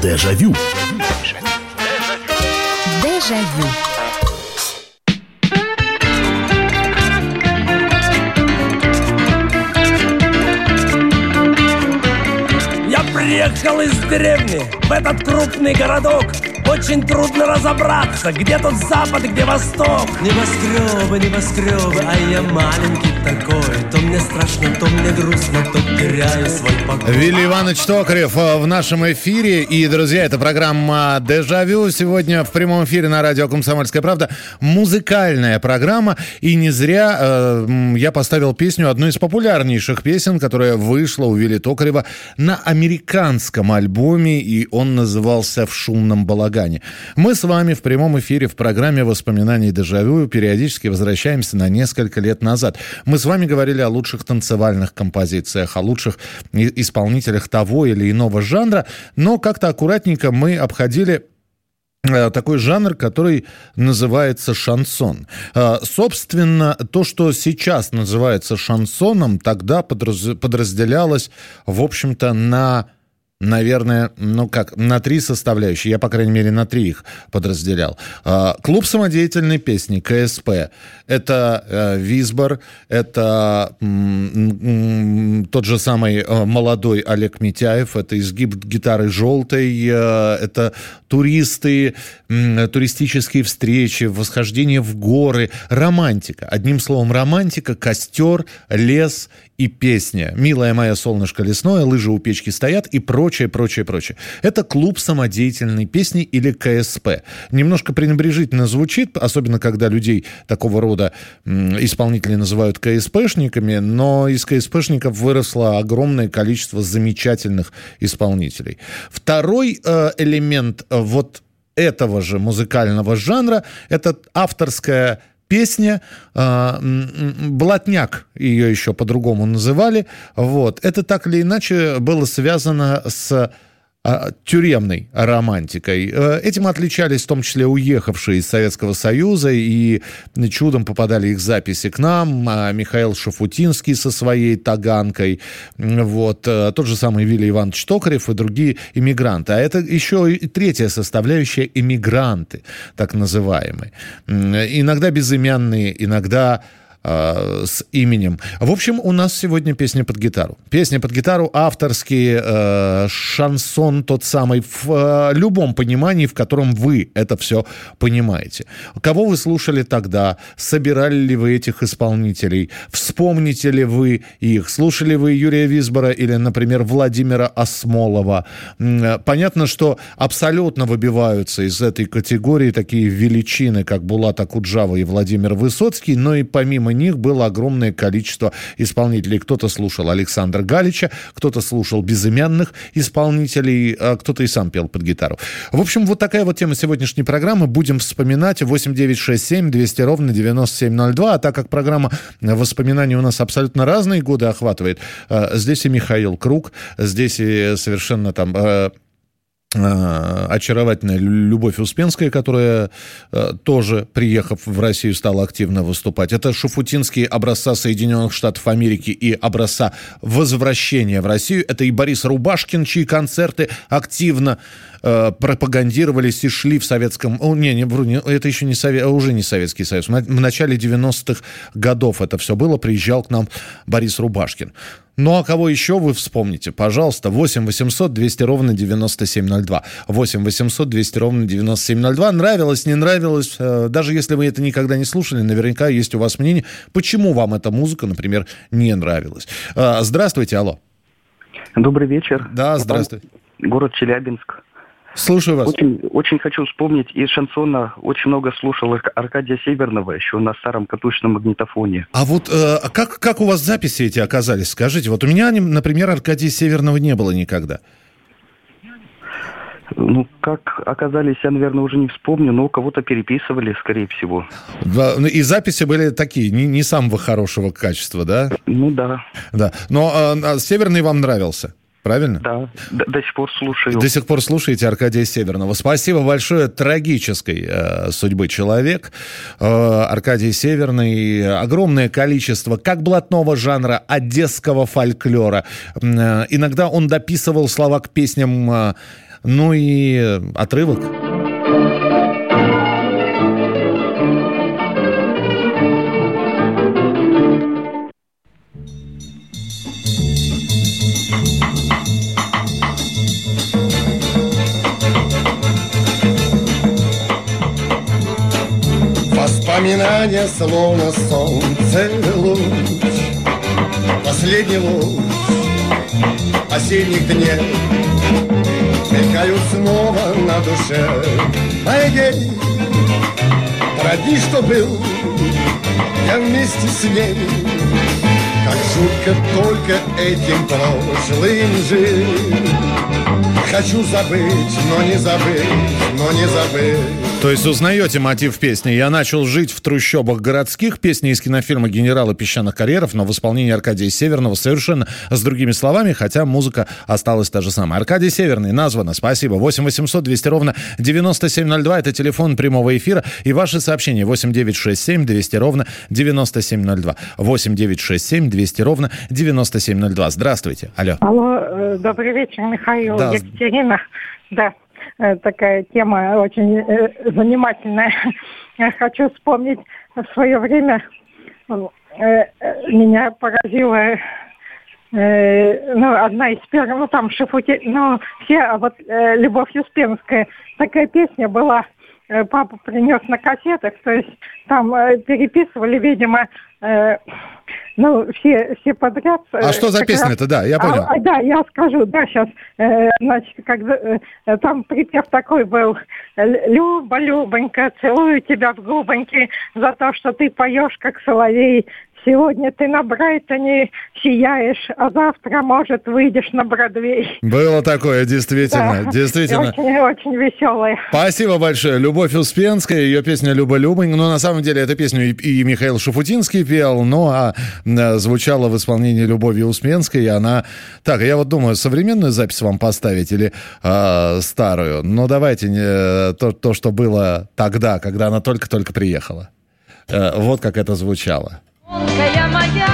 Дежавю. Дежавю. Я приехал из деревни в этот крупный городок. Очень трудно разобраться, где тут запад, где восток. Небоскребы, небоскребы, а я маленький такой. То мне страшно, то мне грустно, то теряю свой покой. Вилли Иванович Токарев в нашем эфире. И, друзья, это программа «Дежавю». Сегодня в прямом эфире на радио «Комсомольская правда». Музыкальная программа. И не зря я поставил песню, одну из популярнейших песен, которая вышла у Вилли Токарева на американском альбоме. И он назывался «В шумном балагане». Мы с вами в прямом эфире в программе «Воспоминаний Дежавю» периодически возвращаемся на несколько лет назад. Мы с вами говорили о лучших танцевальных композициях, о лучших исполнителях того или иного жанра, но как-то аккуратненько мы обходили такой жанр, который называется шансон. Собственно, то, что сейчас называется шансоном, тогда подразделялось, в общем-то, наверное, на 3 составляющие. Я, по крайней мере, на 3 их подразделял. Клуб самодеятельной песни, КСП. Это Визбор, это тот же самый молодой Олег Митяев, это изгиб гитары желтой, это туристы, туристические встречи, восхождение в горы, романтика. Одним словом, романтика, костер, лес и песня. «Милая моя солнышко лесное», «Лыжи у печки стоят» и прочее, прочее, прочее. Это клуб самодеятельной песни или КСП. Немножко пренебрежительно звучит, особенно когда людей такого рода исполнители называют КСПшниками, но из КСПшников выросло огромное количество замечательных исполнителей. Второй элемент вот этого же музыкального жанра – это авторская песня, блатняк ее еще по-другому называли. Вот. Это так или иначе было связано с тюремной романтикой. Этим отличались в том числе уехавшие из Советского Союза, и чудом попадали их записи к нам. Михаил Шафутинский со своей «Таганкой», вот. Тот же самый Вилли Иванович Токарев и другие эмигранты. А это еще и третья составляющая — эмигранты, так называемые. Иногда безымянные, иногда с именем. В общем, у нас сегодня песня под гитару. Песня под гитару, авторский шансон тот самый, в любом понимании, в котором вы это все понимаете. Кого вы слушали тогда? Собирали ли вы этих исполнителей? Вспомните ли вы их? Слушали вы Юрия Визбора или, например, Владимира Осмолова? Понятно, что абсолютно выбиваются из этой категории такие величины, как Булат Акуджава и Владимир Высоцкий, но и помимо них было огромное количество исполнителей. Кто-то слушал Александра Галича, кто-то слушал безымянных исполнителей, а кто-то и сам пел под гитару. В общем, вот такая вот тема сегодняшней программы. Будем вспоминать. 8-967-200-97-02. А так как программа воспоминаний у нас абсолютно разные годы охватывает, здесь и Михаил Круг, здесь и совершенно там очаровательная Любовь Успенская, которая тоже, приехав в Россию, стала активно выступать. Это шафутинские образца Соединенных Штатов Америки и образца возвращения в Россию. Это и Борис Рубашкин, чьи концерты активно пропагандировались и шли в советском... это еще уже не Советский Союз. В начале 90-х годов это все было. Приезжал к нам Борис Рубашкин. Ну, а кого еще вы вспомните? Пожалуйста, 8-800-200-97-02. 8-800-200-97-02. Нравилось, не нравилось. Даже если вы это никогда не слушали, наверняка есть у вас мнение, почему вам эта музыка, например, не нравилась. Здравствуйте, алло. Добрый вечер. Да, здравствуйте. Город Челябинск. Слушаю вас. Очень хочу вспомнить, из шансона очень много слушал Аркадия Северного еще на старом катушечном магнитофоне. А вот как у вас записи эти оказались? Скажите, вот у меня, например, Аркадия Северного не было никогда. Ну, как оказались, я, наверное, уже не вспомню, но кого-то переписывали, скорее всего. И записи были такие, не самого хорошего качества, да? Ну, да. Да. Но Северный вам нравился? правильно? Да, до сих пор слушаю. До сих пор слушаете Аркадия Северного. Спасибо большое. Трагической судьбы человек. Аркадий Северный. Огромное количество как блатного жанра, одесского фольклора. Иногда он дописывал слова к песням, ну и отрывок. Воспоминания, словно солнце луч, последний луч осенних дней, мелькают снова на душе моей. Про дни, что был, я вместе с ней, как жутко только этим прошлым жить. Хочу забыть, но не забыть. То есть узнаете мотив песни? «Я начал жить в трущобах городских». Песня из кинофильма «Генералы песчаных карьеров», но в исполнении Аркадия Северного совершенно с другими словами, хотя музыка осталась та же самая. Аркадий Северный названо. Спасибо. 8 800 200 ровно 9702. Это телефон прямого эфира. И ваши сообщения 8 967 200 ровно 9702. 8 967 200 ровно 9702. Здравствуйте. Алло. Алло, добрый вечер, Михаил. Да. Екатерина. Да, такая тема очень занимательная. Я хочу вспомнить в свое время, меня поразила одна из первых, там Шафути, Любовь Успенская. Такая песня была, папа принес на кассетах, то есть там переписывали, видимо, все подряд. А что за песня-то? Да, я понял. Да, я скажу, да, сейчас. Значит, когда там припев такой был: Люба, Любонька, целую тебя в губоньки за то, что ты поешь, как соловей. Сегодня ты на Брайтоне сияешь, а завтра, может, выйдешь на Бродвей. Было такое, действительно. Да, действительно. Очень веселая. Спасибо большое. Любовь Успенская, ее песня «Люба, Любонька». Но на самом деле эту песню и Михаил Шафутинский пел, звучала в исполнении Любови Успенской, и она... Так, я вот думаю, современную запись вам поставить или старую? Но давайте то, что было тогда, когда она только-только приехала. Вот как это звучало. Моя,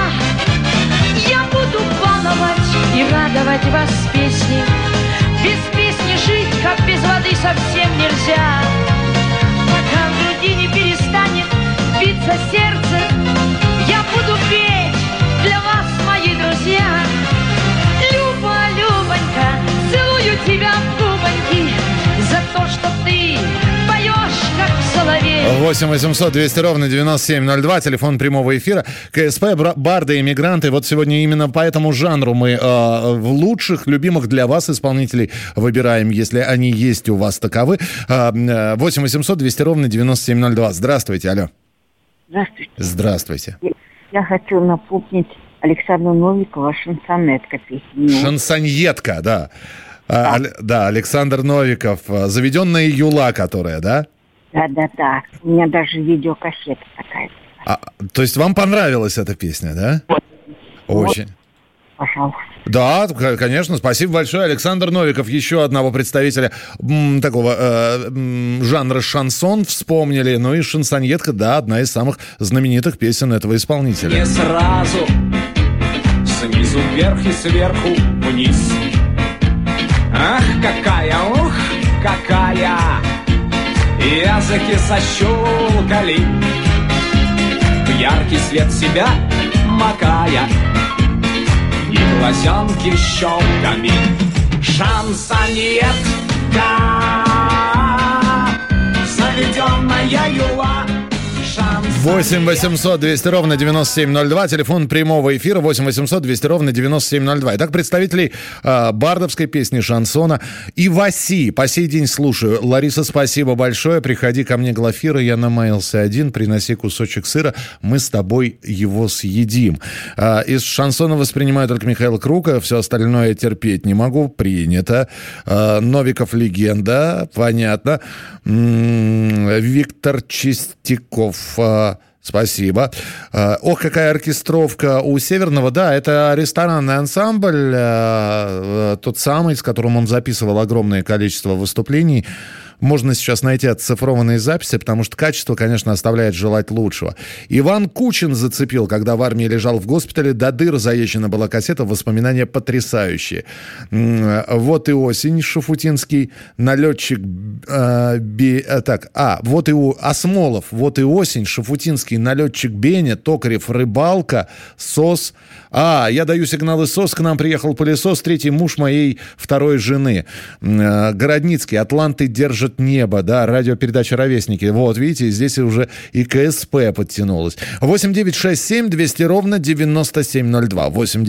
я буду баловать и радовать вас песней. Без песни жить, как без воды, совсем нельзя. Пока в груди не перестанет биться сердце, я буду петь для вас, мои друзья. Люба, Любонька, целую тебя в губоньки за то, что ты поешь, как соловей. 8 800 200 ровно 9702, телефон прямого эфира. КСП, барды, эмигранты. Вот сегодня именно по этому жанру мы в лучших, любимых для вас исполнителей выбираем, если они есть у вас таковы. 8 800 200 ровно 9702. Здравствуйте, алло. Здравствуйте. Здравствуйте. Я хочу напомнить Александру Новикову «Шансонетка» песню. «Шансонетка», да. Да, Александр Новиков. «Заведенная юла», которая, да? Да. У меня даже видеокассета такая. То есть вам понравилась эта песня, да? Очень. Пожалуйста. Да, конечно. Спасибо большое. Александр Новиков, еще одного представителя такого жанра шансон вспомнили. Ну и «Шансонетка», да, одна из самых знаменитых песен этого исполнителя. Не сразу, снизу вверх и сверху вниз. Ах, какая, ух, какая! Языки сощелкали, в яркий свет себя макая, и глазенки щелками. Шансонетка, заведенная юла. 8 800 200 ровно 9702, телефон прямого эфира 8 800 200 ровно 9702. Итак, представителей бардовской песни, шансона и Васи по сей день слушаю. Лариса, спасибо большое. Приходи ко мне, Глафира, я намаялся один, приноси кусочек сыра, мы с тобой его съедим. Из шансона воспринимаю только Михаила Круга, все остальное терпеть не могу, принято. Новиков легенда, понятно. Виктор Чистяков. Спасибо. Ох, какая оркестровка у Северного. Да, это ресторанный ансамбль, тот самый, с которым он записывал огромное количество выступлений. Можно сейчас найти оцифрованные записи, потому что качество, конечно, оставляет желать лучшего. Иван Кучин зацепил, когда в армии лежал в госпитале. До дыр заезжена была кассета, воспоминания потрясающие. Вот и осень, Шафутинский, налетчик... вот и Осмолов, вот и осень, Шафутинский, налетчик Беня, Токарев, рыбалка, СОС. Я даю сигналы СОС, к нам приехал пылесос, третий муж моей второй жены. Городницкий, Атланты держат небо, да, радиопередача «Ровесники». Вот, видите, здесь уже и КСП подтянулась. 8-967-200-97-02.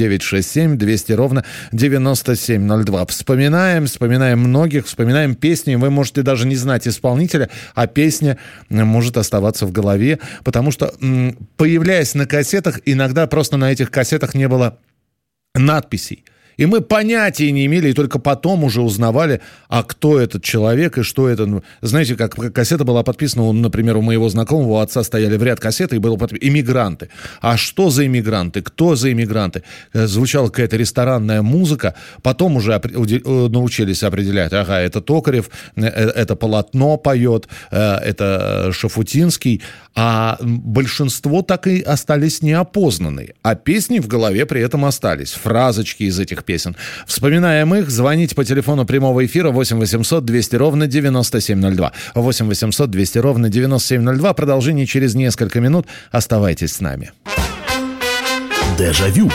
8-967-200-97-02. Вспоминаем многих, вспоминаем песни. Вы можете даже не знать исполнителя, а песня может оставаться в голове, потому что, появляясь на кассетах, иногда просто на этих кассетах не было надписей. И мы понятия не имели, и только потом уже узнавали, кто этот человек и что это. Знаете, как кассета была подписана, например, у моего знакомого, у отца стояли в ряд кассеты, и было подписано «Иммигранты». А что за иммигранты? Кто за иммигранты? Звучала какая-то ресторанная музыка, потом уже научились определять, это Токарев, это Полотно поет, это Шафутинский, а большинство так и остались неопознанные. А песни в голове при этом остались, фразочки из этих песен. Вспоминаем их, звоните по телефону прямого эфира 8 800 200 ровно 9702. 8 800 200 ровно 9702. Продолжение через несколько минут. Оставайтесь с нами. Дежавю.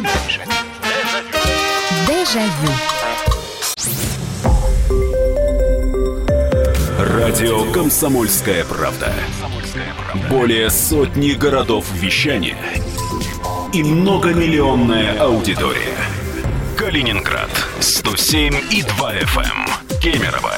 Дежавю. Радио «Комсомольская правда». Более сотни городов вещания и многомиллионная аудитория. Калининград 107,2 FM, Кемерово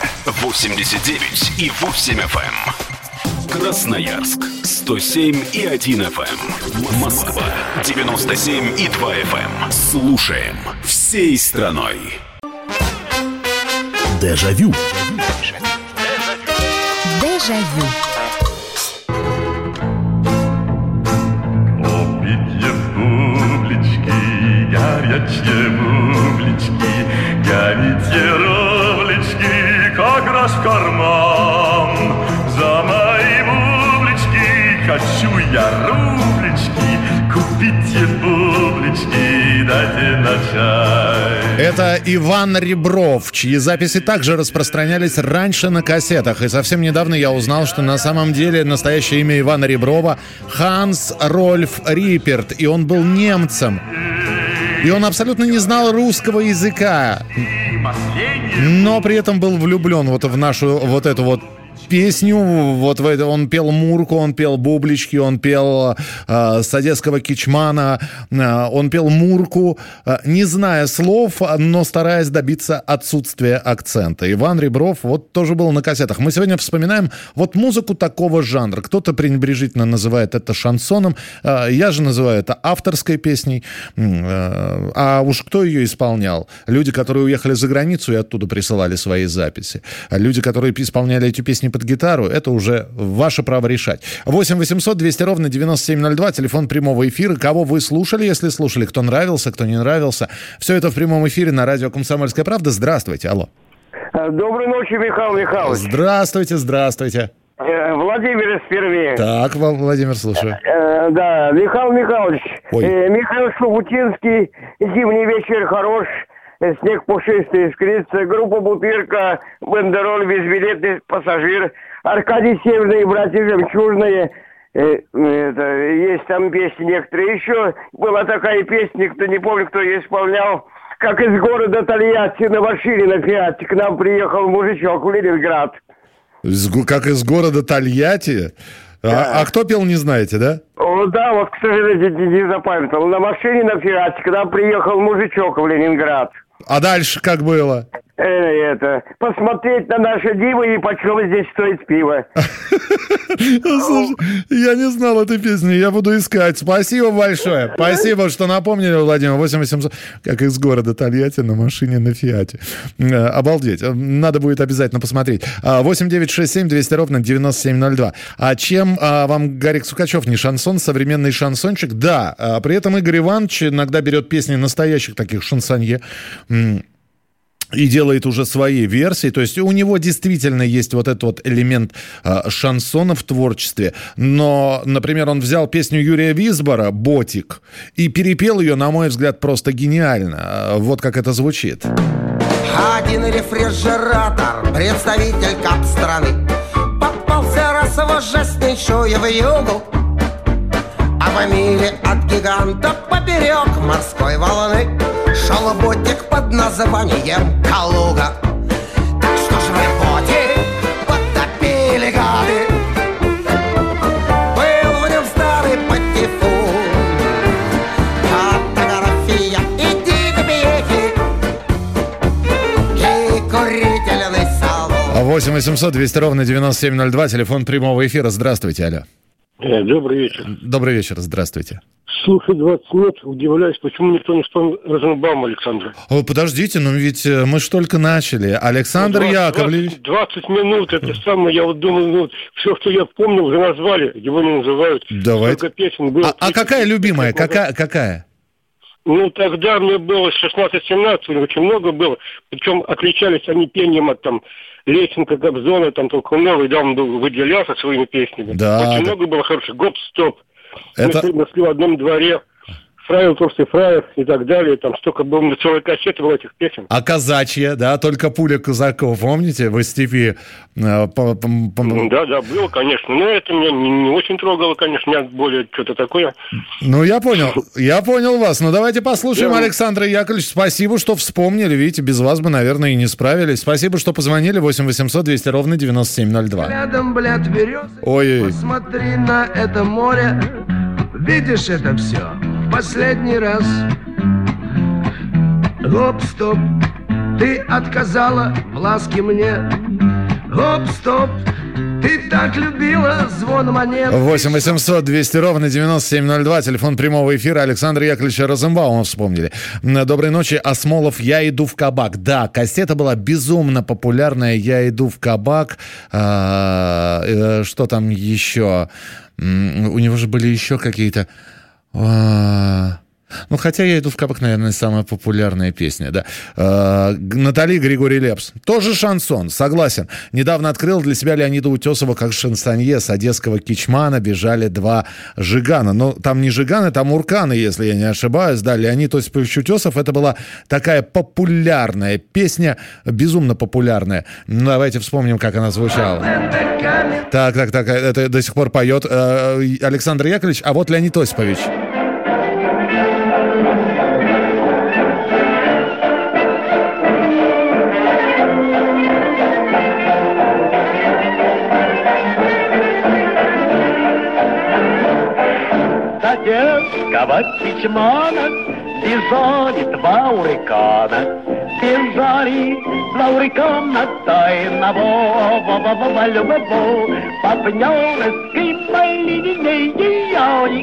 89,8 FM, Красноярск 107,1 FM, Москва 97,2 FM. Слушаем всей страной. Дежавю. Дежавю. Горячие бублички, гоните ровлички, как раз в карман. За мои бублички хочу я рублички, купите бублички, дайте на чай. Это Иван Ребров, чьи записи также распространялись раньше на кассетах. И совсем недавно я узнал, что на самом деле настоящее имя Ивана Реброва Ханс Рольф Риперт, и он был немцем. И он абсолютно не знал русского языка, но при этом был влюблен в нашу эту песню. Он пел Мурку, он пел бублички, он пел с одесского кичмана, он пел Мурку, не зная слов, но стараясь добиться отсутствия акцента. Иван Ребров тоже был на кассетах. Мы сегодня вспоминаем музыку такого жанра. Кто-то пренебрежительно называет это шансоном, я же называю это авторской песней. А уж кто ее исполнял? Люди, которые уехали за границу и оттуда присылали свои записи. Люди, которые исполняли эти песни под гитару, это уже ваше право решать. 8 800 200 ровно 9702, телефон прямого эфира. Кого вы слушали, если слушали, кто нравился, кто не нравился. Все это в прямом эфире на радио «Комсомольская правда». Здравствуйте, алло. Доброй ночи, Михаил Михайлович. Здравствуйте, здравствуйте. Владимир из Перми. Так, Владимир, слушаю. Да, Михаил Михайлович. Михаил Шафутинский, «Зимний вечер хорош», «Снег пушистый искрится», группа «Бутырка», «Бандероль», «Безбилетный пассажир», Аркадий Северный, «Братья Жемчужные». Есть там песни некоторые. Еще была такая песня, кто не помню, кто ее исполнял, как из города Тольятти на машине на Фиате к нам приехал мужичок в Ленинград. Как из города Тольятти? Да. А кто пел, не знаете, да? Да, к сожалению, не запамятовал. На машине на Фиате к нам приехал мужичок в Ленинград. А дальше как было? Посмотреть на наши дивы и почем здесь стоит пиво. Слушай, я не знал этой песни, я буду искать. Спасибо большое. Спасибо, что напомнили, Владимир. 8800, как из города Тольятти на машине на Фиате. Обалдеть. Надо будет обязательно посмотреть. 8-967-200-97-02. А чем вам Гарик Сукачев не шансон, современный шансончик? Да, при этом Игорь Иванович иногда берет песни настоящих таких шансонье и делает уже свои версии. То есть у него действительно есть вот этот вот элемент шансона в творчестве. Но, например, он взял песню Юрия Висбора «Ботик» и перепел ее, на мой взгляд, просто гениально. Вот как это звучит. Один рефрижератор, представитель кап страны, попался раз в жестнейшую вьюгу, а в миле от гиганта поперек морской волны шел ботик под названием Калуга. Так что ж вы ботик потопили, гады? Был в нем старый патефон, фотография и дикобеки, и курительный салон. 8-800-200-97-02, телефон прямого эфира. Здравствуйте, алло. Добрый вечер. Добрый вечер, здравствуйте. Слушай, 20 минут, удивляюсь, почему никто не вспомнил Розенбаума Александра. О, подождите, ну ведь мы ж только начали. Александр Яковлевич. 20 минут, это самое, я вот думаю, ну, все, что я помнил, уже назвали, его не называют. Давайте. Сколько песен было. А какая любимая? Какая? Ну, тогда мне было 16-17, очень много было. Причем отличались они пением от там Лещенко, Кобзона, там Толкунова, и да, он был, выделялся своими песнями. Да. Очень много было хороших. Гоп-стоп. Это... Мы шли в одном дворе. Фраер, толстый фраер и так далее. Там столько было, на целой кассеты было этих песен. А казачья, да, только пуля казаков, помните, в степи? Да, было, конечно. Но это меня не очень трогало, конечно. Меня более что-то такое. Ну, я понял вас. Ну, давайте послушаем Александра Яковлевича. Спасибо, что вспомнили. Видите, без вас бы, наверное, и не справились. Спасибо, что позвонили. 8-800-200-97-02. Рядом, блядь, березы. Ой-ой. Посмотри на это море. Видишь это все? Последний раз. Гоп-стоп, ты отказала в ласке мне. Гоп-стоп, ты так любила звон монет. 8-800-200-97-02, телефон прямого эфира. Александра Яковлевича Розенбаума вспомнили. Доброй ночи, Асмолов, «Я иду в кабак». Да, кассета была безумно популярная, «Я иду в кабак». Что там еще? У него же были еще какие-то... Ну, хотя «Я иду в кабак», наверное, самая популярная песня, да. Натали Григорий Лепс. Тоже шансон, согласен. Недавно открыл для себя Леонида Утесова как шансонье. С одесского Кичмана бежали два жигана. Но там не жиганы, там урканы, если я не ошибаюсь. Да, Леонид Осипович Утесов. Это была такая популярная песня, безумно популярная. Ну, давайте вспомним, как она звучала. Так, это до сих пор поет Александр Яковлевич, а вот Леонид Осипович. Одесского Кичмана бежали два урикана. Бежали два урикана тайного любого. По Пнёрской линии они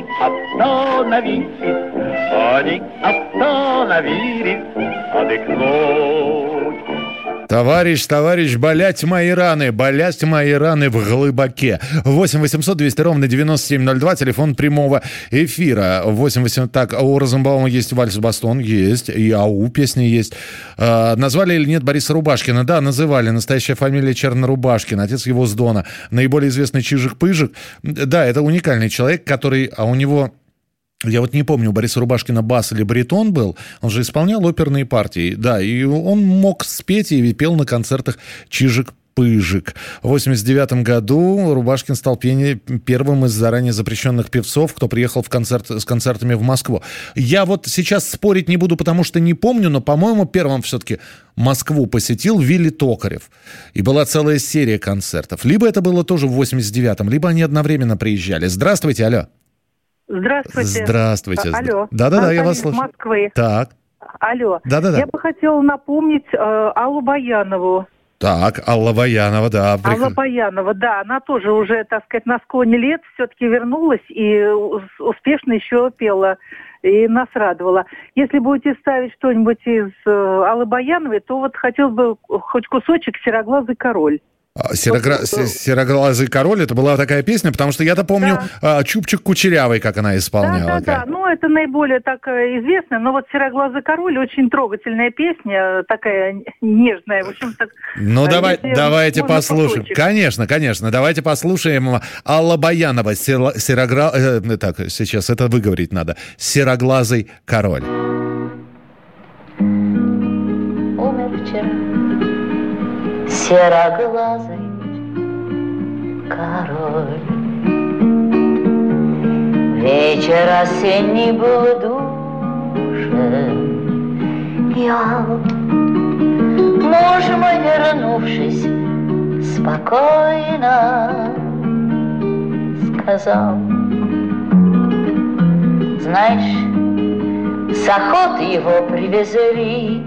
остановились отдохнуть. Товарищ, болять мои раны в глубоке. 8-800-200-97-02, телефон прямого эфира. 8-800, так, у Розенбаума есть вальс-бастон, есть, и АУ песни есть. Назвали или нет Бориса Рубашкина? Да, называли. Настоящая фамилия Чернорубашкин, отец его с Дона. Наиболее известный Чижик-Пыжик. Да, это уникальный человек, который, а у него... Я вот не помню, у Бориса Рубашкина бас или баритон был. Он же исполнял оперные партии. Да, и он мог спеть и пел на концертах Чижик-Пыжик. В 1989 году Рубашкин стал первым из заранее запрещенных певцов, кто приехал с концертами в Москву. Я вот сейчас спорить не буду, потому что не помню, но, по-моему, первым все-таки Москву посетил Вилли Токарев. И была целая серия концертов. Либо это было тоже в 89-м, либо они одновременно приезжали. Здравствуйте, алло. Здравствуйте. Здравствуйте. Алло. Да, я вас слышу. Из Москвы. Так. Алло. Да-да-да. Я бы хотела напомнить Аллу Баянову. Так, Алла Баянова, да. Алла Баянова, да, она тоже уже, так сказать, на склоне лет все-таки вернулась и успешно еще пела. И нас радовало. Если будете ставить что-нибудь из Аллы Баяновой, то вот хотелось бы хоть кусочек «Сероглазый король». «Сероглазый король» — это была такая песня, потому что я-то помню «Чубчик кучерявый», как она исполняла. Да, ну это наиболее так известно, но вот «Сероглазый король» очень трогательная песня, такая нежная, в общем так. Ну давайте послушаем. Конечно, давайте послушаем Алла Баянова, так, сейчас это выговорить надо. «Сероглазый король». Умер вчера сероглазый король. Вечер осенний был душен, я, муж мой, вернувшись, спокойно сказал: знаешь, с охоты его привезли,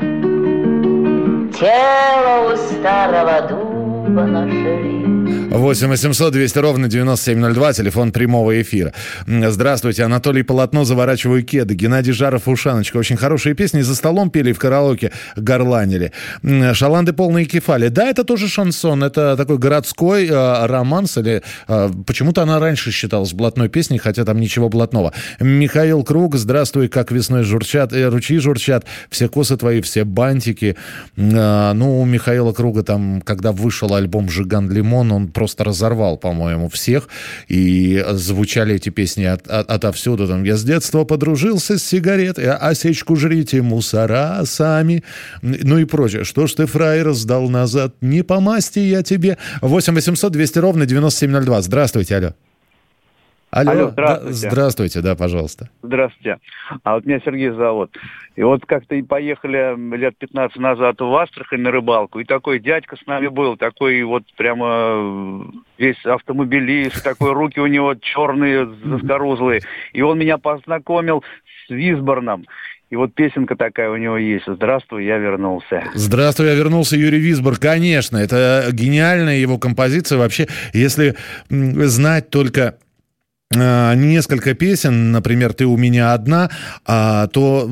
тело у старого дуба нашли. 8 800 200 ровно 9702, телефон прямого эфира. Здравствуйте, Анатолий Полотно, «Заворачиваю кеды». Геннадий Жаров, «Ушаночка». Очень хорошие песни. За столом пели, в караоке горланили. «Шаланды полные кефали». Да, это тоже шансон. Это такой городской романс. Или почему-то она раньше считалась блатной песней, хотя там ничего блатного. Михаил Круг, «Здравствуй, как весной журчат, ручьи журчат, все косы твои, все бантики». Ну, у Михаила Круга там, когда вышел альбом «Жиган Лимон», он просто разорвал, по-моему, всех. И звучали эти песни отовсюду. Там: я с детства подружился с сигаретой, осечку жрите мусора сами. Ну и прочее. Что ж ты, фраер, сдал назад? Не по масти я тебе. 8 800 200 ровно 9702. Здравствуйте, алло. Алло, здравствуйте. Здравствуйте, да, пожалуйста. Здравствуйте. А вот меня Сергей зовут. И вот как-то поехали лет 15 назад в Астрахань на рыбалку, и такой дядька с нами был, такой вот прямо весь автомобилист, такой, руки у него черные, заскорузлые. И он меня познакомил с Висборном. И вот песенка такая у него есть: «Здравствуй, я вернулся». «Здравствуй, я вернулся», Юрий Висбор, конечно. Это гениальная его композиция. Вообще, если знать только несколько песен, например, «Ты у меня одна», то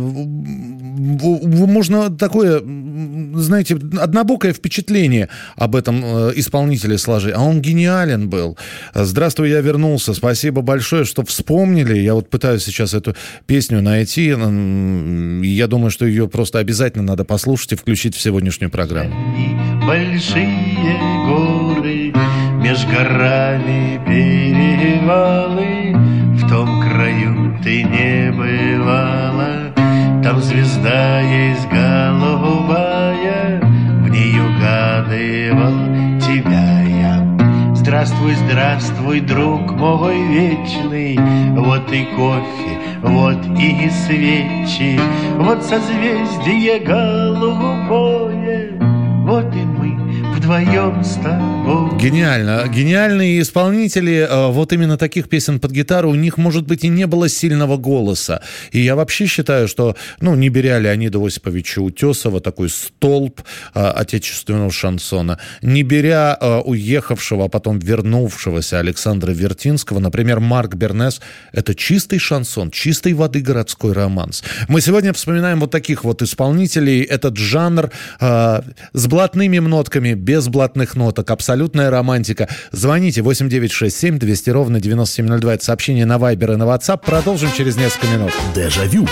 можно такое, знаете, однобокое впечатление об этом исполнителе сложить. А он гениален был. «Здравствуй, я вернулся». Спасибо большое, что вспомнили. Я вот пытаюсь сейчас эту песню найти. Я думаю, что ее просто обязательно надо послушать и включить в сегодняшнюю программу. Большие горы, меж горами перевалы, в том краю ты не бывала, там звезда есть голубая, в ней угадывал тебя я. Здравствуй, здравствуй, друг мой вечный, вот и кофе, вот и свечи, вот созвездие голубое, вот и мы вдвоем с тобой. Гениально. Гениальные исполнители вот именно таких песен под гитару. У них, может быть, и не было сильного голоса. И я вообще считаю, что, не беря Леонида Осиповича Утесова, такой столб отечественного шансона, не беря уехавшего, а потом вернувшегося Александра Вертинского, например, Марк Бернес, это чистый шансон, чистой воды городской романс. Мы сегодня вспоминаем вот таких вот исполнителей. Этот жанр с блатными нотками, без блатных ноток, абсолютная романтика. Звоните 8967 200 ровно 9702. Это сообщение на Вайбер и на WhatsApp. Продолжим через несколько минут. Дежавю.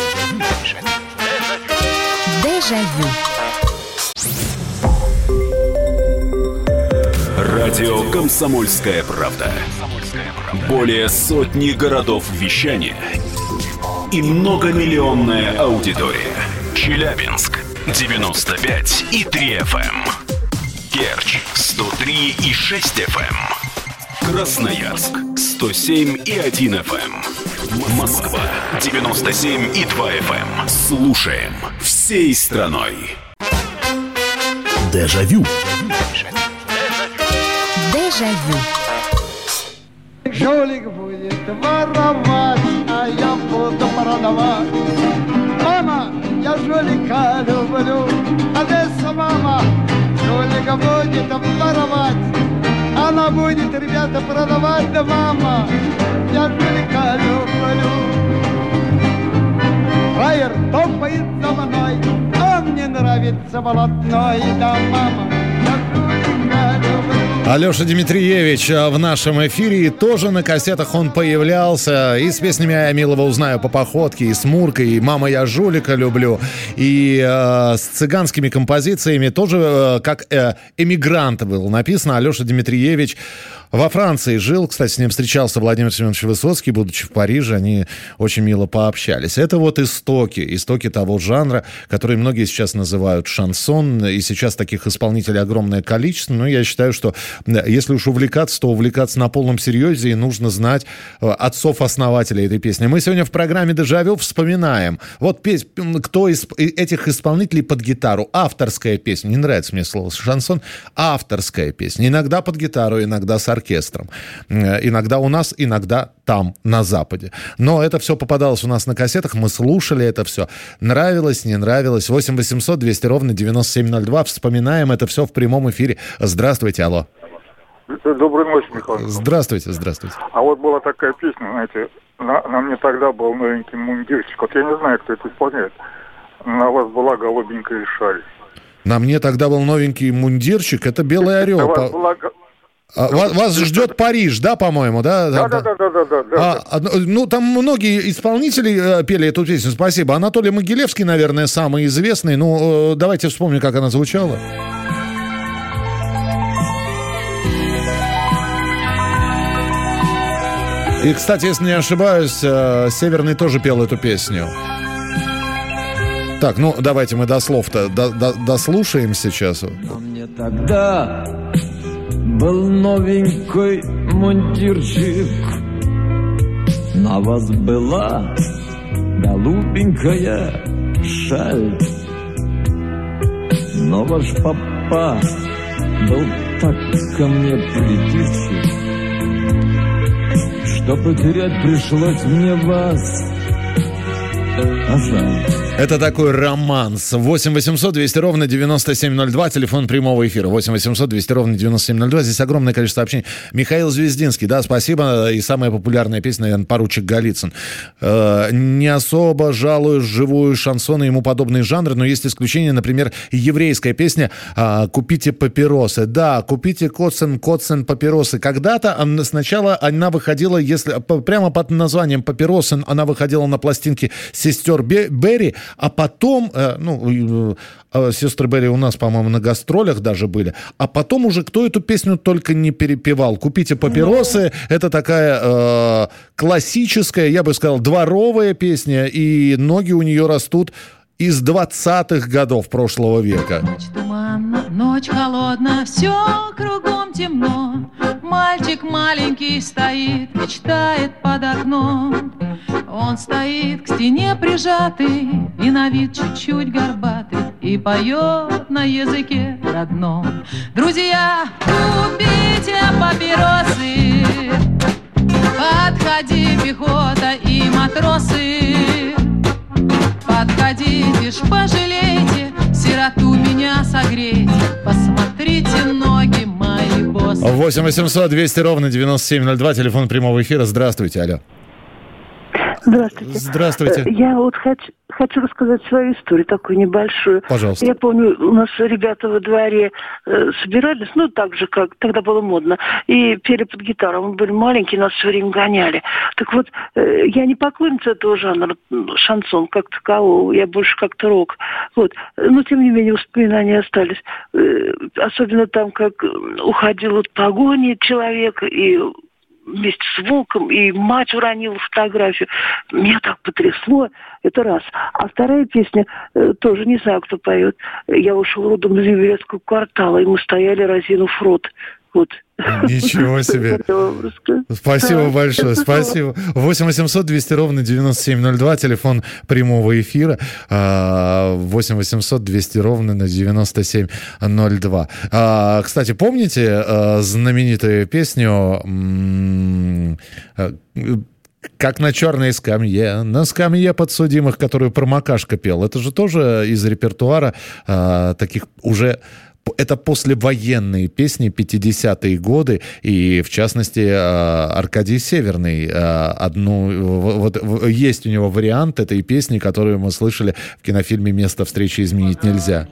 Дежавю. Радио «Комсомольская правда». Более сотни городов вещания и многомиллионная аудитория. Челябинск 95,3 FM. Керчь 103,6 FM. Красноярск 107,1 FM. Москва 97,2 FM. Слушаем всей страной. Дежавю. Дежавю. Жулик будет воровать, а я буду продавать. Мама, я жулика люблю. Одесса, мама, жулика будет воровать. Она будет, ребята, продавать. Да, мама, я жулика люблю. Фраер топает за мной, а мне нравится болотной. Да, мама, я жулика люблю. Алеша Дмитриевич в нашем эфире, и тоже на кассетах он появлялся, и с песнями «Я Милого узнаю по походке», и с Муркой, и «Мама, я жулика люблю», и с цыганскими композициями, тоже как эмигрант был написано. Алеша Дмитриевич во Франции жил, кстати, с ним встречался Владимир Семенович Высоцкий, будучи в Париже, они очень мило пообщались. Это вот истоки того жанра, который многие сейчас называют шансон, и сейчас таких исполнителей огромное количество, но я считаю, что если уж увлекаться, то увлекаться на полном серьезе, и нужно знать отцов-основателей этой песни. Мы сегодня в программе «Дежавю» вспоминаем, вот кто из этих исполнителей под гитару, авторская песня, не нравится мне слово шансон, авторская песня, иногда под гитару, иногда с оркестром. Иногда у нас, иногда там, на Западе. Но это все попадалось у нас на кассетах, мы слушали это все. Нравилось, не нравилось. 8 800 200 ровно 9702. Вспоминаем это все в прямом эфире. Здравствуйте, алло. Доброй ночи, Михаил. Здравствуйте, здравствуйте. А вот была такая песня, знаете, на мне тогда был новенький мундирчик. Вот я не знаю, кто это исполняет. На вас была голубенькая шаль. На мне тогда был новенький мундирчик. Это «Белый орел». Вас ждет Париж, да, по-моему, да? Да. Ну, там многие исполнители пели эту песню, спасибо. Анатолий Могилевский, наверное, самый известный. Ну, давайте вспомним, как она звучала. И, кстати, если не ошибаюсь, Северный тоже пел эту песню. Так, ну, давайте мы до слов-то дослушаем сейчас. Но мне тогда был новенький мундирчик, на вас была голубенькая шаль. Но ваш папа был так ко мне придирчив, что потерять пришлось мне вас. А жаль. Это такой романс. 8 800 200 ровно 9702, телефон прямого эфира. 8 800 200 ровно 9702. Здесь огромное количество общений. Михаил Звездинский, да, спасибо. И самая популярная песня, наверное, «Поручик Голицын». Не особо жалую живую шансон и ему подобные жанры, но есть исключения, например, еврейская песня «Купите папиросы». Да, «Купите коцен папиросы». Когда-то сначала она выходила, если прямо под названием «Папиросы», она выходила на пластинке сестер Берри, а потом, сестры Берри у нас, по-моему, на гастролях даже были, а потом уже кто эту песню только не перепевал. «Купите папиросы» — это такая классическая, я бы сказал, дворовая песня, и ноги у нее растут из 20-х годов прошлого века. Ночь туманна, ночь холодна, все кругом темно. Мальчик маленький стоит, мечтает под окном. Он стоит к стене прижатый и на вид чуть-чуть горбатый и поет на языке родном. Друзья, купите папиросы, подходи, пехота и матросы. Подходите ж, пожалейте, сироту меня согрейте, посмотрите ноги мои боссы. 8 800 200 ровно 9702, телефон прямого эфира. Здравствуйте, алло. Здравствуйте. Здравствуйте. Я вот хочу рассказать свою историю, такую небольшую. Пожалуйста. Я помню, у нас ребята во дворе собирались, так же, как тогда было модно, и пели под гитару. Мы были маленькие, нас все время гоняли. Так вот, я не поклонница этого жанра, шансон как такового, я больше как-то рок. Вот. Но, тем не менее, воспоминания остались. Особенно там, как уходил от погони человек, и вместе с волком, и мать уронила фотографию. Меня так потрясло. Это раз. А вторая песня, тоже не знаю, кто поет. Я ушел родом из Ювелирского квартала, и мы стояли, разинув рот. Вот. Ничего себе. Спасибо большое, спасибо. 8 800 200 ровно 9702, телефон прямого эфира. 8 800 200 ровно на 9702. Кстати, помните знаменитую песню Как на черной скамье, на скамье подсудимых, которую Промокашка пел. Это же тоже из репертуара таких уже... Это послевоенные песни, 50-е годы, и, в частности, Аркадий Северный. Есть у него вариант этой песни, которую мы слышали в кинофильме «Место встречи изменить нельзя».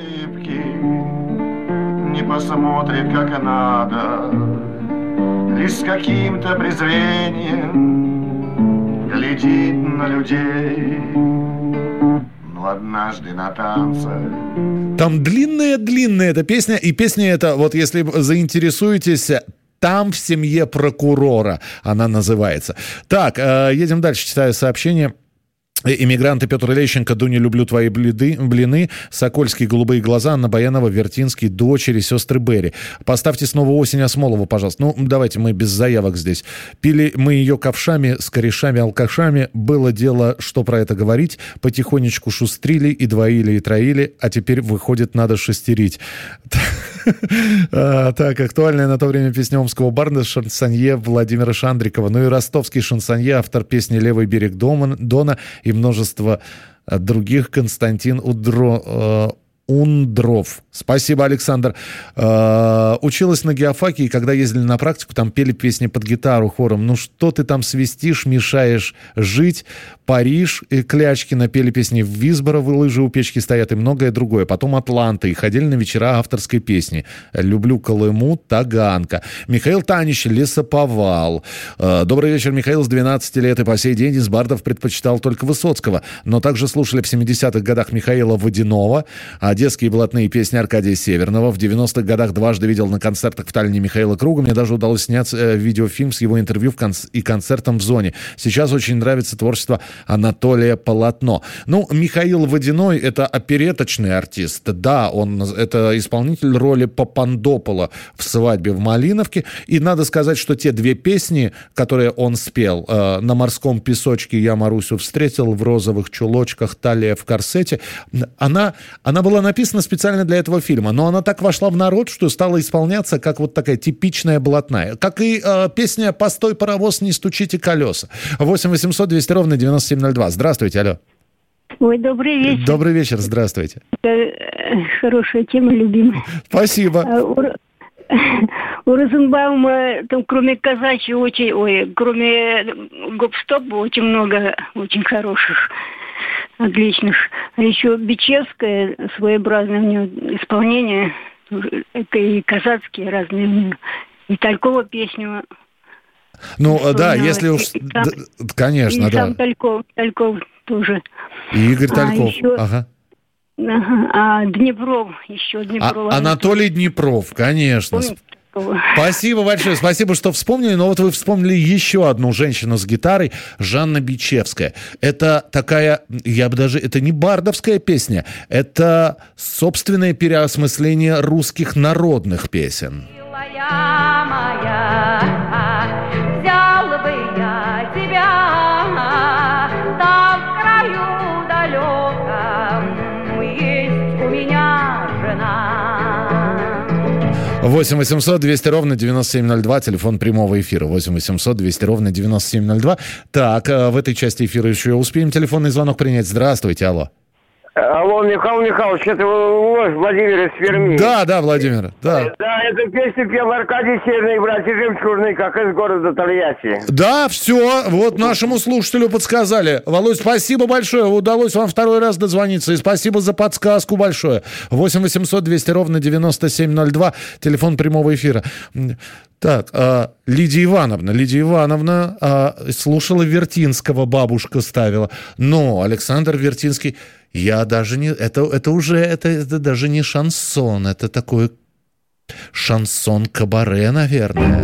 Не посмотрит, как и надо, лишь с каким-то презрением глядит на людей. Но однажды на танце. Там длинная эта песня, и песня эта, вот если заинтересуетесь, «Там в семье прокурора» она называется. Так, едем дальше, читаю сообщение. Иммигранты Петр Лещенко, «Дуня, люблю твои блины», Сокольский, «Голубые глаза», Анна Баянова, Вертинский, «Дочери», сестры Берри. Поставьте снова «Осень» Асмолова, пожалуйста. Ну, давайте мы без заявок здесь. Пили мы ее ковшами, с корешами, алкашами. Было дело, что про это говорить. Потихонечку шустрили и двоили, и троили. А теперь, выходит, надо шестерить. Так, актуальная на то время песня омского барда шансонье Владимира Шандрикова. Ну и ростовский шансонье, автор песни «Левый берег Дона» и множество других, Константин Ундров. Спасибо, Александр. Училась на геофаке, и когда ездили на практику, там пели песни под гитару хором. Ну что ты там свистишь, мешаешь жить? Париж, Клячкина, пели песни в Висборо, лыжи у печки стоят и многое другое. Потом Атланта, и ходили на вечера авторской песни. «Люблю Колыму», «Таганка». Михаил Танич, «Лесоповал». Добрый вечер, Михаил, с 12 лет и по сей день из бардов предпочитал только Высоцкого, но также слушали в 70-х годах Михаила Водянова, а детские блатные песни Аркадия Северного. В 90-х годах дважды видел на концертах в Таллине Михаила Круга. Мне даже удалось снять видеофильм с его интервью и концертом в «Зоне». Сейчас очень нравится творчество Анатолия Полотно. Ну, Михаил Водяной — это опереточный артист. Да, это исполнитель роли Папандопола в «Свадьбе в Малиновке». И надо сказать, что те две песни, которые он спел, «На морском песочке я Марусю встретил, в розовых чулочках, талия в корсете», она была написана специально для этого фильма, но она так вошла в народ, что стала исполняться как вот такая типичная блатная. Как и песня «Постой, паровоз, не стучите колеса». 8 800 200 ровно 9702. Здравствуйте, алло. Ой, добрый вечер. Добрый вечер, здравствуйте. Хорошая тема, любимая. Спасибо. У Розенбаума там кроме казачьей, кроме гоп-стоп очень много очень хороших, отличных. А еще Бичевская, своеобразное у нее исполнение, и казацкие разные у нее. И Талькова песню. Ну, да, если уж... Конечно, и да. сам Тальков тоже. И Игорь Тальков, еще... ага. А Днепров, еще Днепров. Анатолий Днепров, конечно. Спасибо большое, спасибо, что вспомнили. Но вот вы вспомнили еще одну женщину с гитарой, Жанна Бичевская. Это такая, это не бардовская песня, это собственное переосмысление русских народных песен. Взял бы я тебя там в краю далеком, есть у меня жена. 8 800 200 ровно 9702, телефон прямого эфира. 8 800 200 ровно 9702. Так, в этой части эфира еще успеем телефонный звонок принять. Здравствуйте, алло. Алло, Михаил Михайлович, это Владимир из Перми. Да, Владимир, да. Да, эту песню пел Аркадий Северный и братья Жемчужные, как из города Тольятти. Да, все, вот нашему слушателю подсказали. Володь, спасибо большое, удалось вам второй раз дозвониться, и спасибо за подсказку большое. 8 800 200 ровно 9702, телефон прямого эфира. Так, Лидия Ивановна слушала Вертинского, бабушка ставила. Но Александр Вертинский, я даже не... Это даже не шансон, это такой шансон-кабаре, наверное.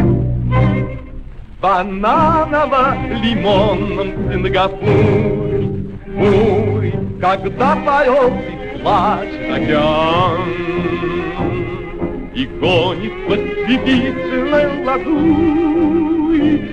Бананово-лимонном Сингапуре, ой, когда поет и плачет океан, и гонит по слепительной ладуни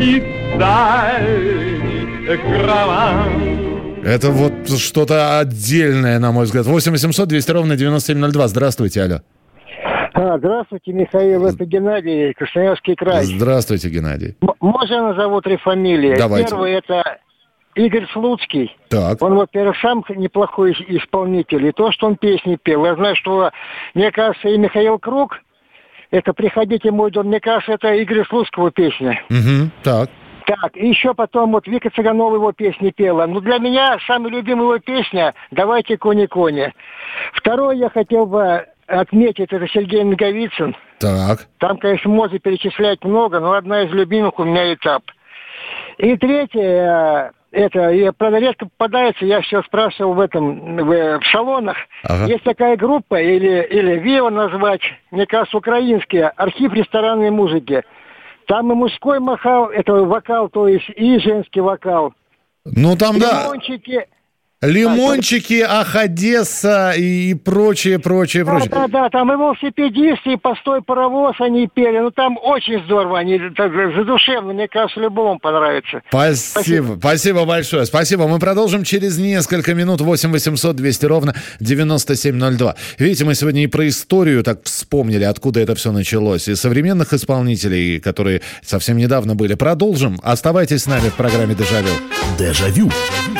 птицами караван. Это вот что-то отдельное, на мой взгляд. 8 800 200 ровно 9702. Здравствуйте, алло. Здравствуйте, Михаил, это Геннадий, Красноярский край. Здравствуйте, Геннадий. Можно назову 3 фамилии? Давайте. Первый это Игорь Слуцкий. Так. Он, во-первых, сам неплохой исполнитель. И то, что он песни пел. Я знаю, что, мне кажется, и Михаил Круг, это «Приходите, мой дом», мне кажется, это Игоря Слуцкого песня. Угу, так. Так, и еще потом вот Вика Цыганова его песни пела. Ну, для меня самая любимая его песня «Давайте, кони-кони». Второе я хотел бы отметить, это Сергей Наговицын. Так. Там, конечно, можно перечислять много, но одна из любимых у меня «Этап». И третье, это, и, правда, редко попадается, я все спрашивал в салонах. Ага. Есть такая группа, или ВИО назвать, мне кажется, украинские, архив ресторанной музыки. Там и мужской вокал, то есть и женский вокал. Ну, там, Лимончики. Лимончики, Ах, Одесса и прочее. Да, там и велосипедисты, и «Постой, паровоз» они пели. Ну, там очень здорово, они задушевно, мне кажется, любому понравится. Спасибо большое. Спасибо. Мы продолжим через несколько минут. 8 800 200 ровно 9702. Видите, мы сегодня и про историю так вспомнили, откуда это все началось. И современных исполнителей, которые совсем недавно были. Продолжим. Оставайтесь с нами в программе «Дежавю». Дежавю.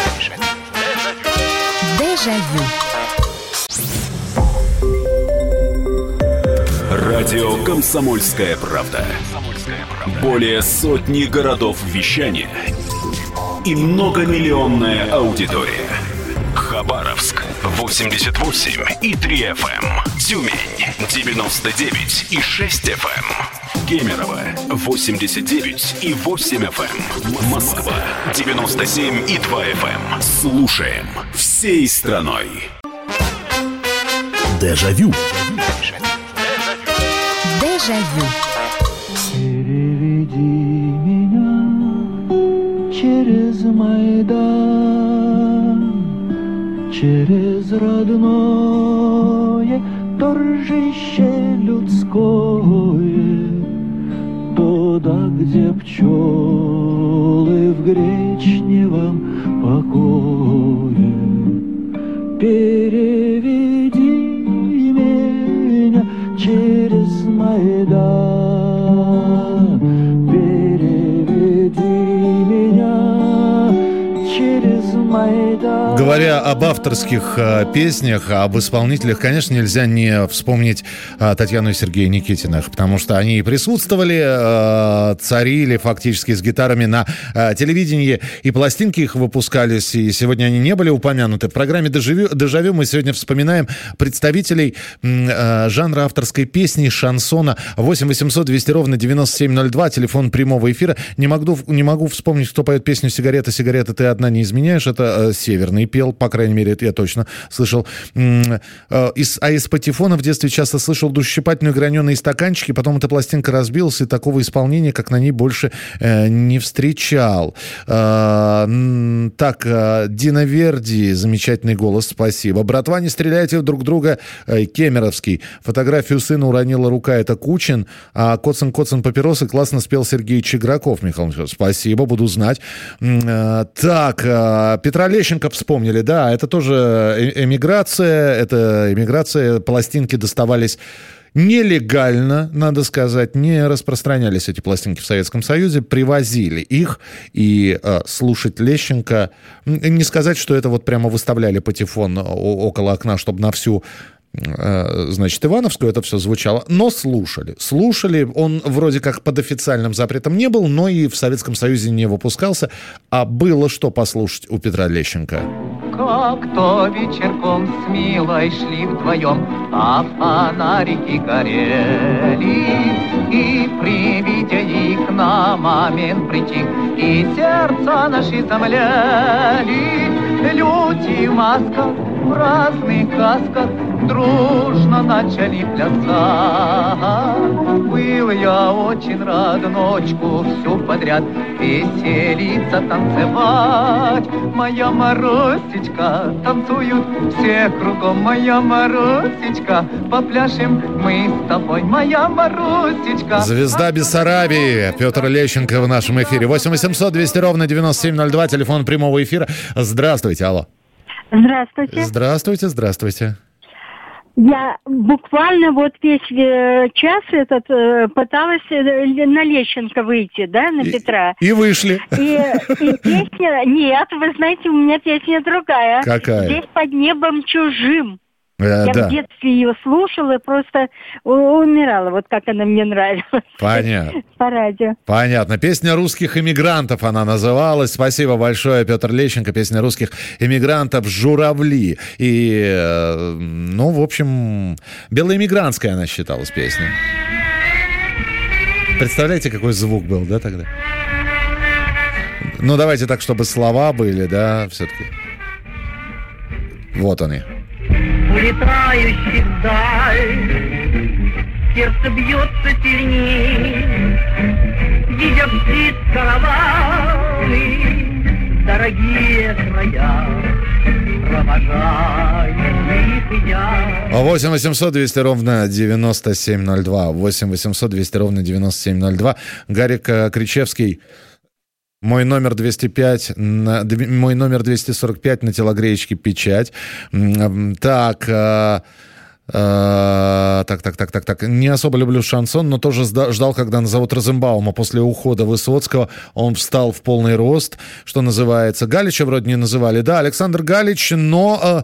Дежавю. Радио «Комсомольская правда». Более сотни городов вещания и многомиллионная аудитория. Хабаровск 88,3 FM. Тюмень 99,6 FM. Кемерово 89,8 FM. Москва 97,2 FM. Слушаем всей страной. Дежавю. Дежавю. Переведи меня через Майдан, через родное торжище людское, туда, где пчелы в гречневом покое. Переведи меня через Майдан, переведи меня через Майдан. Говоря об авторских песнях, об исполнителях, конечно, нельзя не вспомнить Татьяну и Сергея Никитиных, потому что они и присутствовали, царили фактически с гитарами на телевидении, и пластинки их выпускались, и сегодня они не были упомянуты. В программе «Дежавю» мы сегодня вспоминаем представителей жанра авторской песни, шансона. 8 800 200 ровно 9702, телефон прямого эфира. Не могу вспомнить, кто поет песню «Сигарета, сигарета, ты одна не изменяешь». Это Северный пел, по крайней мере, это я точно слышал. Из патефона в детстве часто слышал душещипательные граненые стаканчики, потом эта пластинка разбилась, и такого исполнения, как на ней, больше не встречал. Так, Дина Верди, замечательный голос, спасибо. «Братва, не стреляйте друг друга», Кемеровский. Фотографию сына уронила рука, это Кучин. А «Коцан-коцан папиросы» классно спел Сергей Чиграков, Михаил Михайлович. Спасибо, буду знать. Так, Петра Лещенко вспомнили, да, это тоже эмиграция, пластинки доставались нелегально, надо сказать, не распространялись эти пластинки в Советском Союзе, привозили их, и слушать Лещенко, не сказать, что это вот прямо выставляли патефон около окна, чтобы на всю, значит, Ивановскую это все звучало, но слушали, он вроде как под официальным запретом не был, но и в Советском Союзе не выпускался, а было что послушать у Петра Лещенко. Как-то вечерком с Милой шли вдвоем, а фонарики горели, и при виде их на момент притих, и сердца наши замляли. Люди в масках, в разных касках дружно начали плясать. Был я очень рад ночку всю подряд веселиться, танцевать. Моя Марусечка, танцуют все кругом. Моя Марусечка, попляшем мы с тобой. Моя Марусечка. Звезда Бессарабии, Петр Лещенко в нашем эфире. 8 800 200 ровно 9702, телефон прямого эфира. Здравствуйте, алло. Здравствуйте. Здравствуйте. Я буквально вот весь час этот пыталась на Лещенко выйти, да, на Петра. И вышли. И песня... Нет, вы знаете, у меня песня другая. Какая? «Здесь под небом чужим». Я да. в детстве ее слушала и просто умирала, вот как она мне нравилась. Понятно. По радио. Понятно. Песня русских эмигрантов она называлась. Спасибо большое, Петр Лещенко. Песня русских эмигрантов «Журавли». И, ну, в общем, белоэмигрантская она считалась песня. Представляете, какой звук был, да, тогда? Ну, давайте так, чтобы слова были, да, все-таки. Вот они. Улетающий вдаль, сердце бьется сильней, видя птиц караваны, дорогие края, провожаю их я. 8 800 200 ровно 9702. 8 800 200 ровно 9702. Гарик Кричевский. Мой номер 205, мой номер 245 на телогреечке печать. Так, Не особо люблю шансон, но тоже ждал, когда назовут Розенбаума. После ухода Высоцкого он встал в полный рост, что называется. Галича вроде не называли. Да, Александр Галич, но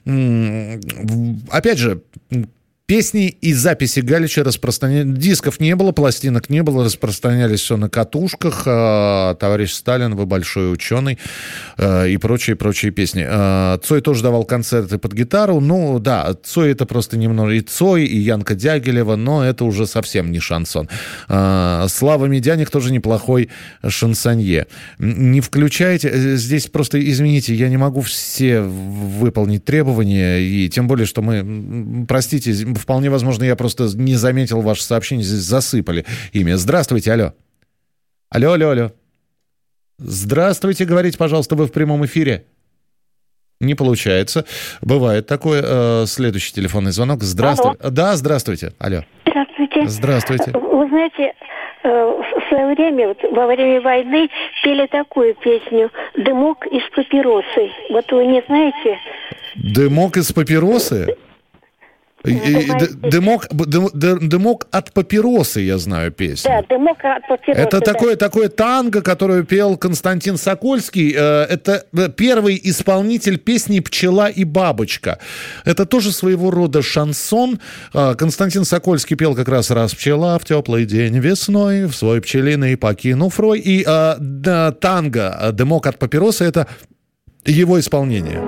опять же... Песни и записи Галича распространялись. Дисков не было, пластинок не было, распространялись все на катушках. Товарищ Сталин, вы большой ученый и прочие песни. Цой тоже давал концерты под гитару. Ну да, Цой это просто немного и Цой, и Янка Дягилева, но это уже совсем не шансон. Слава Медяник тоже неплохой шансонье. Не включайте, здесь просто, извините, я не могу все выполнить требования, и тем более, что мы, простите, вполне возможно, я просто не заметил ваше сообщение, здесь засыпали имя. Здравствуйте, алло. Алло. Здравствуйте, говорите, пожалуйста, вы в прямом эфире. Не получается. Бывает такое. Следующий телефонный звонок. Здравствуйте. Алло. Да, здравствуйте. Алло. Здравствуйте. Вы знаете, в свое время, вот, во время войны, пели такую песню «Дымок из папиросы». Вот вы не знаете? «Дымок из папиросы»? Дымок от папиросы, я знаю песню. Да, дымок от папиросы. Это такое танго, которое пел Константин Сокольский. Это первый исполнитель песни «Пчела и бабочка». Это тоже своего рода шансон. Константин Сокольский пел как раз «Раз пчела в теплый день весной в свой пчелиный покинув рой». И танго «Дымок от папиросы» — это его исполнение.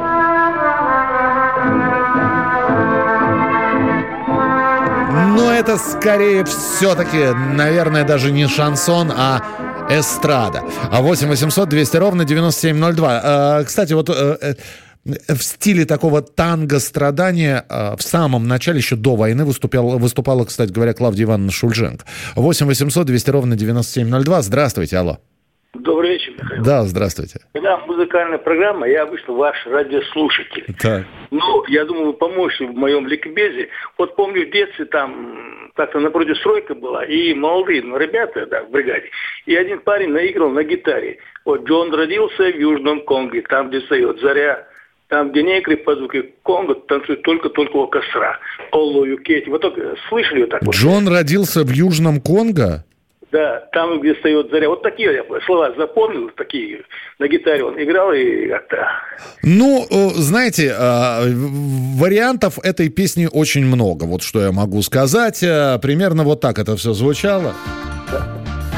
Но это скорее все-таки, наверное, даже не шансон, а эстрада. 8 800 200 ровно 9702. Кстати, вот в стиле такого танго-страдания в самом начале, еще до войны, выступала, кстати говоря, Клавдия Ивановна Шульженко. 8 800 200 ровно 9702. Здравствуйте, алло. Добрый вечер, Михаил. Да, здравствуйте. Когда музыкальная программа, я обычно ваш радиослушатель. Так. Ну, я думаю, вы поможете в моем ликбезе. Вот помню, в детстве там как-то напротив стройка была, и молодые ребята, да, в бригаде. И один парень наиграл на гитаре. Вот Джон родился в Южном Конго, там, где встает заря. Там, где негры по звуке Конго танцуют только у костра. Олло Юкети. Вот только слышали вот так вот? Джон родился в Южном Конго? Да, там, где встает заря. Вот такие я слова запомнил, такие. На гитаре он играл и как-то... Ну, знаете, вариантов этой песни очень много. Вот что я могу сказать. Примерно вот так это все звучало. Да.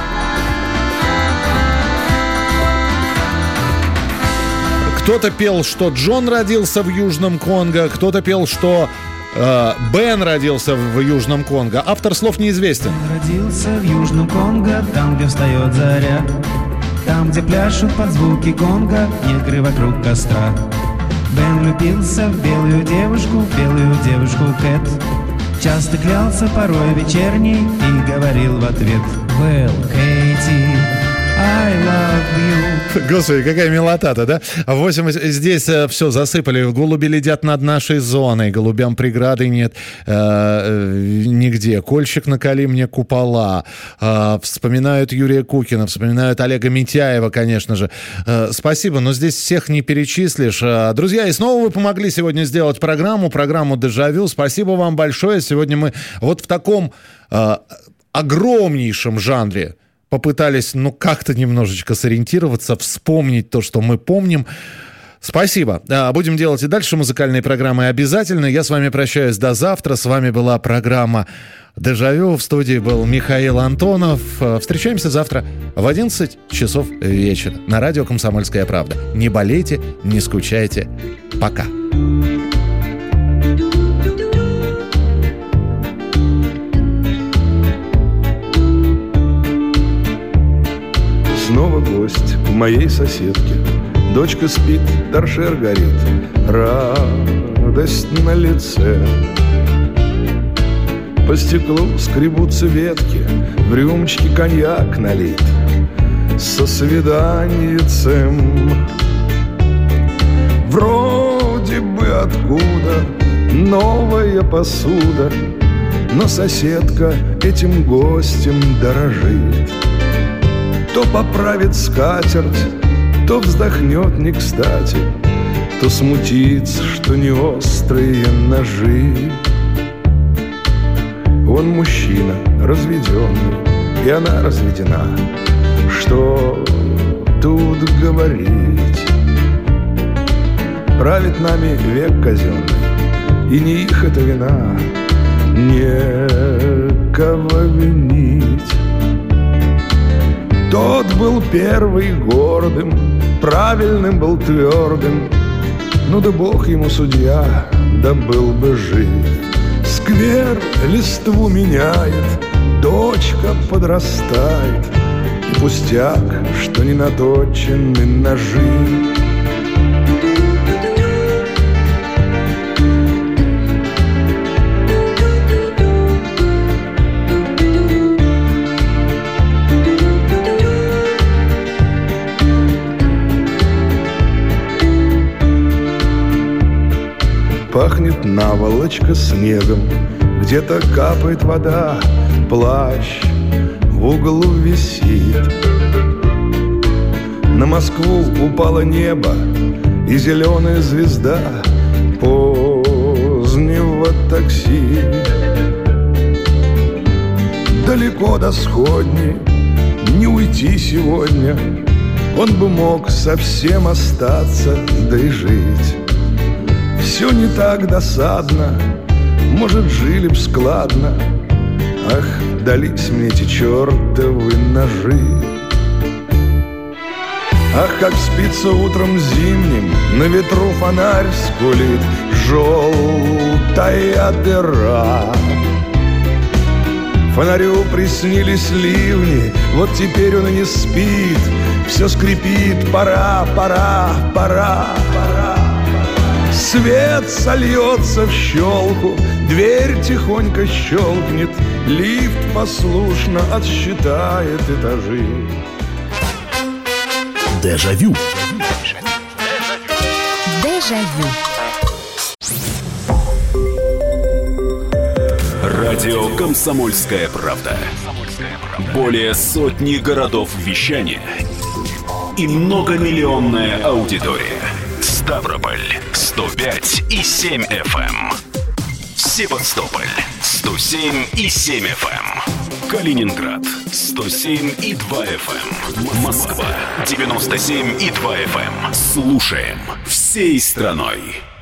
Кто-то пел, что Джон родился в Южном Конго, кто-то пел, что... Бен родился в Южном Конго. Автор слов неизвестен. Родился в Южном Конго, там, где встает заря, там, где пляшут под звуки конго негры вокруг костра. Бен влюбился в белую девушку Кэт. Часто клялся порой вечерней и говорил в ответ: Well, Katie, I love you. Господи, какая милота-то, да? 8, здесь все засыпали. Голуби летят над нашей зоной. Голубям преграды нет нигде. Кольщик наколи мне купола. Вспоминают Юрия Кукина, вспоминают Олега Митяева, конечно же. Спасибо, но здесь всех не перечислишь. Друзья, и снова вы помогли сегодня сделать программу «Дежавю». Спасибо вам большое. Сегодня мы вот в таком огромнейшем жанре попытались, как-то немножечко сориентироваться, вспомнить то, что мы помним. Спасибо. Будем делать и дальше музыкальные программы обязательно. Я с вами прощаюсь до завтра. С вами была программа «Дежавю». В студии был Михаил Антонов. Встречаемся завтра в 11 часов вечера на радио «Комсомольская правда». Не болейте, не скучайте. Пока. Снова гость в моей соседке. Дочка спит, торшер горит, радость на лице. По стеклу скребутся ветки, в рюмочке коньяк налит со свиданьицем. Вроде бы откуда новая посуда, но соседка этим гостем дорожит. То поправит скатерть, то вздохнет не кстати, то смутится, что не острые ножи. Он мужчина разведенный, и она разведена. Что тут говорить? Правит нами век казенный, и не их это вина, некого винить. Тот был первый гордым, правильным был твердым, ну да бог ему судья, да был бы жив. Сквер листву меняет, дочка подрастает, и пустяк, что не наточены ножи. Пахнет наволочка снегом, где-то капает вода, плащ в углу висит. На Москву упало небо и зеленая звезда позднего такси. Далеко до сходни не уйти сегодня, он бы мог совсем остаться, да и жить. Все не так досадно, может, жили б складно. Ах, дались мне эти чертовы ножи. Ах, как спится утром зимним, на ветру фонарь скулит, желтая дыра. Фонарю приснились ливни, вот теперь он и не спит, все скрипит, пора, пора, пора, пора. Свет сольется в щелку, дверь тихонько щелкнет, лифт послушно отсчитает этажи. Дежавю. Дежавю. Радио «Комсомольская правда». Более сотни городов вещания и многомиллионная аудитория. Ставрополь 105,7 FM. Севастополь 107,7 FM. Калининград 107,2 FM. Москва 97,2 FM. Слушаем всей страной.